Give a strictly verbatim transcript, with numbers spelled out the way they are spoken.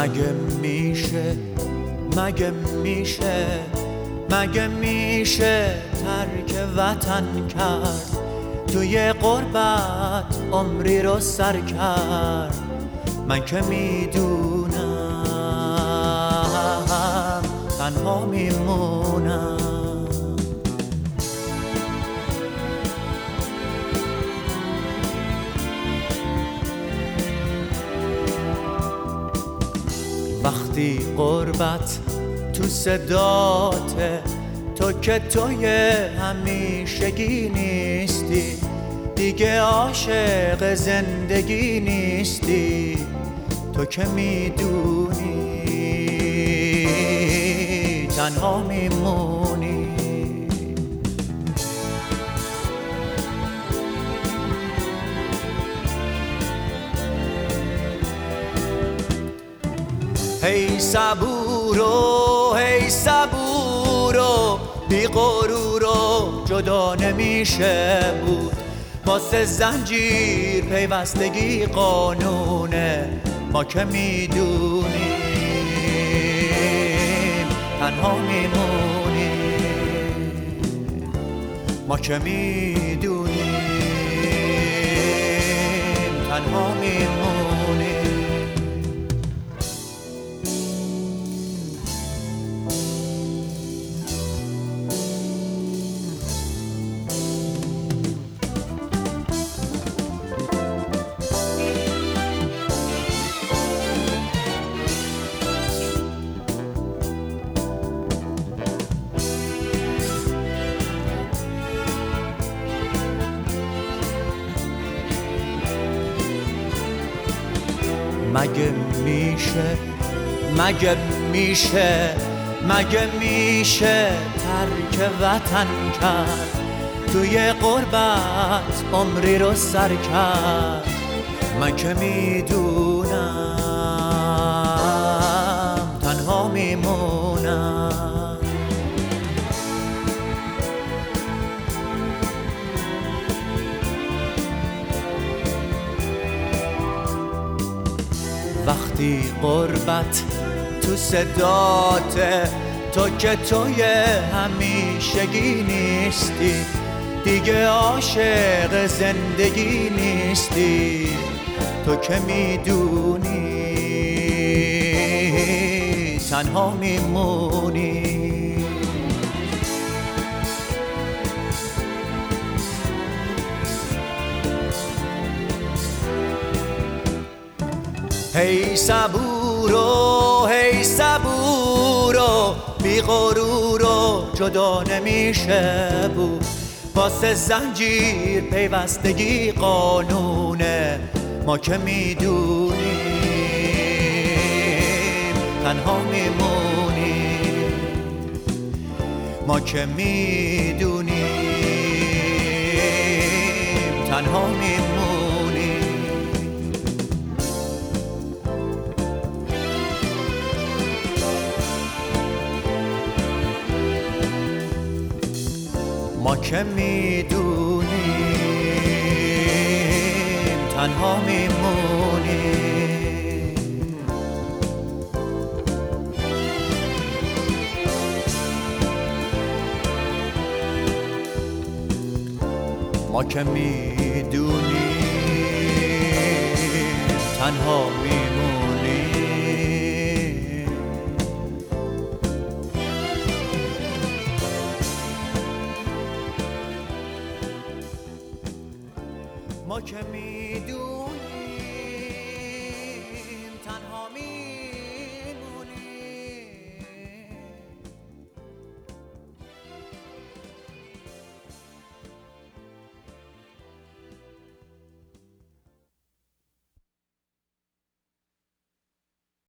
مگه میشه مگه میشه مگه میشه ترک وطن کرد، توی غربت عمری رو سر کرد. من که میدونم تنها میمونم. وقتی غربت تو صداته، تو که توی همیشگی نیستی، دیگه عاشق زندگی نیستی. تو که میدونی تنها میمونی. هی صبورو هی صبورو، بی غرورو جدا نمیشه بود. واسه زنجیر پیوستگی قانونه، ما که میدونیم تنها میمونیم. ما که میدونیم تنها میمونیم. مگه میشه مگه میشه مگه میشه ترک وطن کرد، توی غربت عمری رو سر کرد. من که میدونم تنها میمونم. وقتی غربت تو صداته، تو که توی همیشگی نیستی، دیگه عاشق زندگی نیستی. تو که میدونی تنها میمونی. هی صبورو هی صبورو، بی غرورو جدا نمیشه بود. واسه زنجیر پیوستگی قانونه، ما که میدونیم تنها میمونیم. ما که میدونیم تنها میمونیم. ما که میدونیم تنها میمونیم. ما که میدونیم تنها میمونیم. ما که می